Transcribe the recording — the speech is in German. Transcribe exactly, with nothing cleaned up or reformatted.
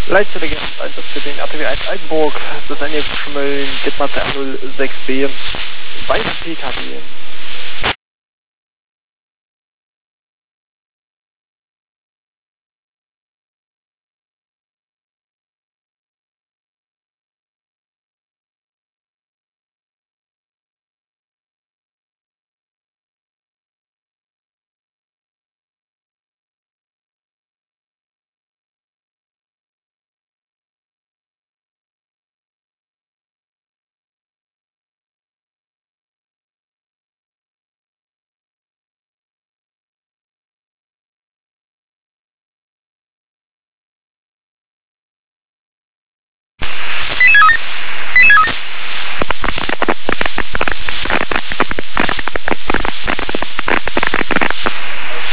Leitstelle Einsatz für den R T W eins Altenburg, das ist eine Schmölln, Gitmatte null sechs B, weiter P K W.